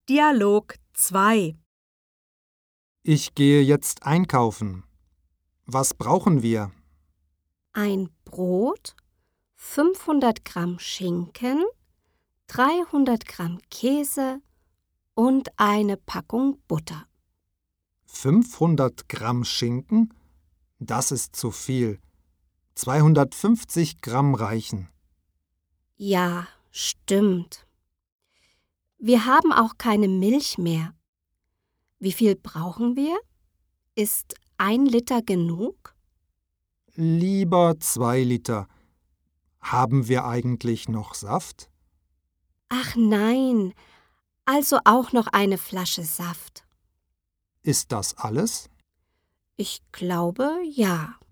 Dialog 2. Ich gehe jetzt einkaufen. Was brauchen wir? Ein Brot, 500 Gramm Schinken, 300 Gramm Käse und eine Packung Butter. 500 Gramm Schinken? Das ist zu viel. 250 Gramm reichen. Ja, stimmt. Wir haben auch keine Milch mehr. Wie viel brauchen wir? Ist 1 Liter genug? Lieber 2 Liter. Haben wir eigentlich noch Saft? Ach nein, also auch noch eine Flasche Saft. Ist das alles? Ich glaube, ja.